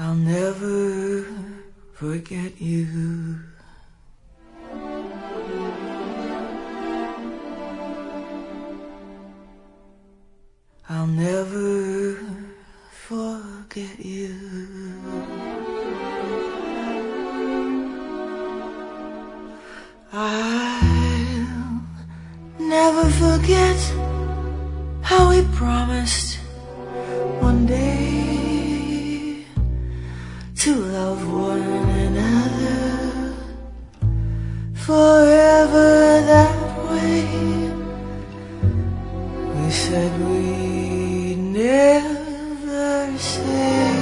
I'll never forget you. I'll never forget you. I'll never forget how we promised one day to love one another forever that way. We said we'd never say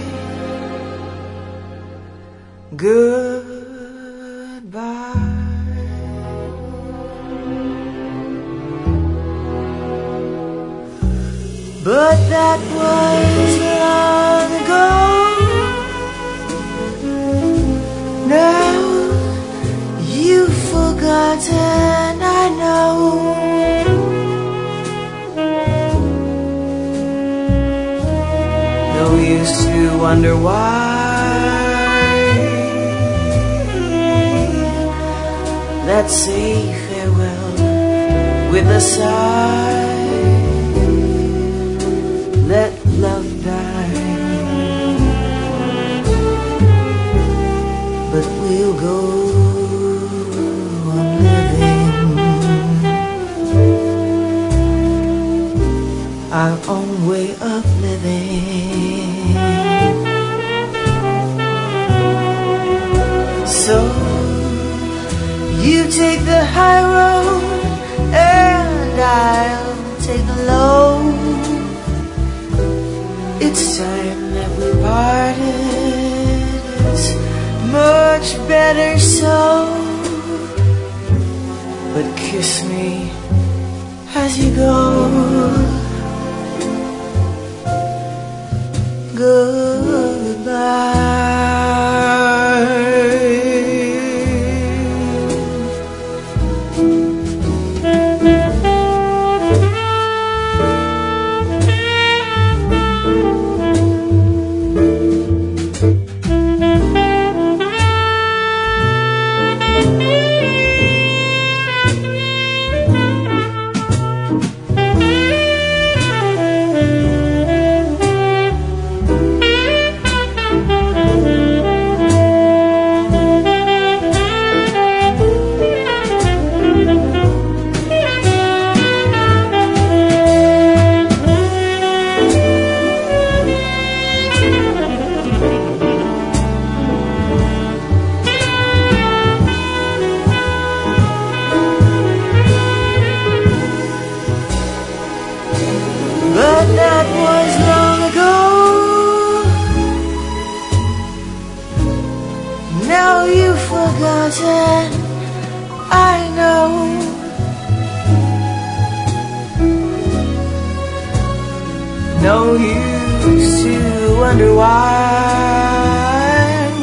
goodbye. But that was long ago. Now you've forgotten, I know. No use to wonder why. Let's say farewell with a sigh. Let love die, but we'll go on living our own way of living. So you take the high road and I'll take the low. It's time that we parted, it's much better so. But kiss me as you go. Goodbye. But that was long ago. Now you've forgotten, I know. No use to wonder why.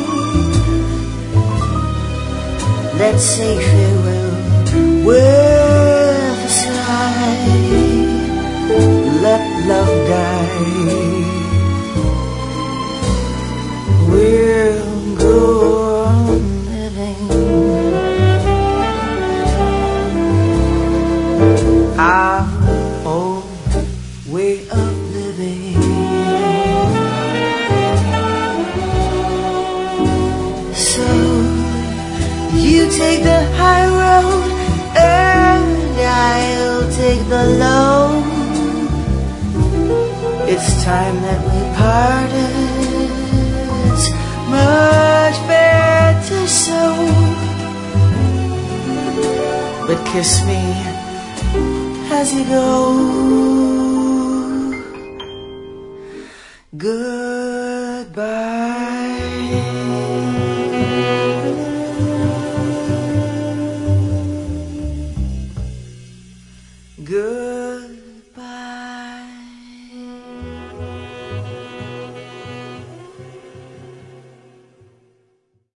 Let's say farewell with a sigh. Let love die. We'll go on living our own way of living. So you take the high road and I'll take the low. It's time that we parted, it's much better so. But kiss me as you go. Goodbye. Good.